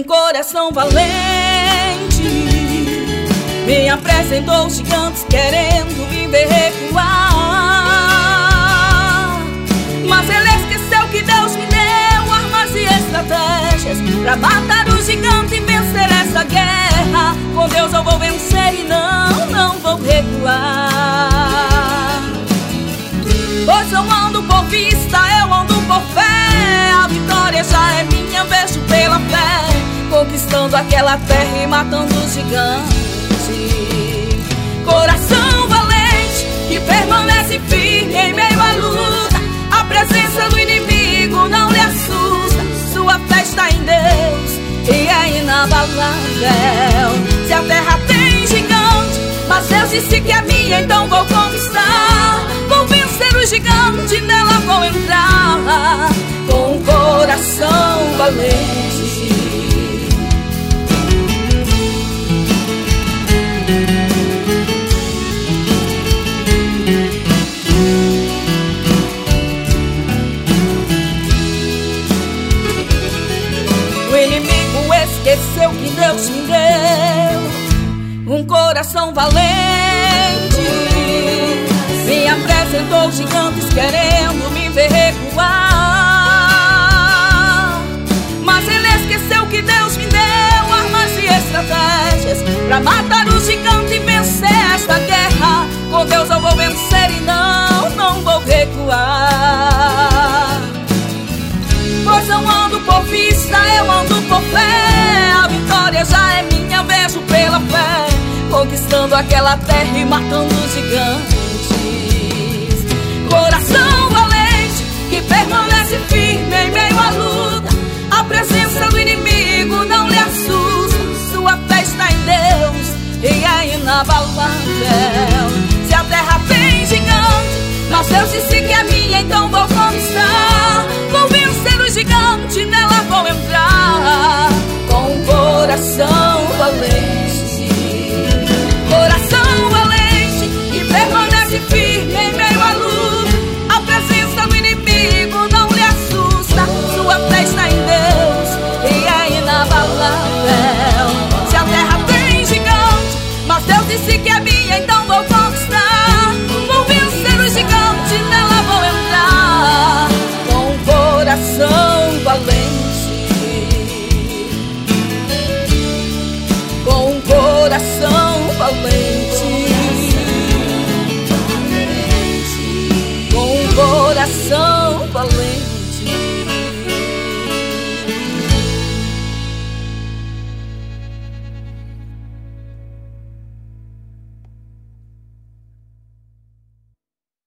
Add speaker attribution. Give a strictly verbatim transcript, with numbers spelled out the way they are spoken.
Speaker 1: um coração valente, me apresentou os gigantes querendo me ver recuar. Mas ele esqueceu que Deus me deu armas e estratégias pra matar o gigante e vencer essa guerra. Com Deus eu vou vencer e não, não vou recuar. Pois eu ando por vista, eu ando por fé. A vitória já é minha, vejo pela fé, conquistando aquela terra e matando os gigantes. Coração valente que permanece firme em meio à luta. A presença do inimigo não lhe assusta. Sua fé está em Deus e é inabalável. Se a terra tem gigante, mas Deus disse que é minha, então vou conquistar. Vou vencer o gigante, nela vou entrar com um coração valente. O inimigo esqueceu que Deus me deu um coração valente, me apresentou gigantes querendo me ver recuar. Mas ele esqueceu que Deus me deu armas e estratégias pra matar o gigante e vencer esta guerra. Com Deus eu vou vencer e não, não vou recuar. Pois eu ando por vista, eu ando por fé. A vitória já é minha, vejo pela fé, conquistando aquela terra e matando os gigantes. Coração valente que permanece firme em meio à luta. A presença do inimigo não lhe assusta. Sua fé está em Deus e é inabalável. Se a terra tem gigante, mas Deus disse que é minha, então vou conquistar. Vou vencer o gigante, nela vou entrar com um coração valente. Coração valente que permanece firme em meio à luta. A presença do inimigo não lhe assusta. Sua fé está em Deus e é inabalável. Se a terra tem gigante, mas Deus disse que é minha, então vou conquistar. Vou vencer o gigante, nela vou entrar com um coração valente. Com um coração valente.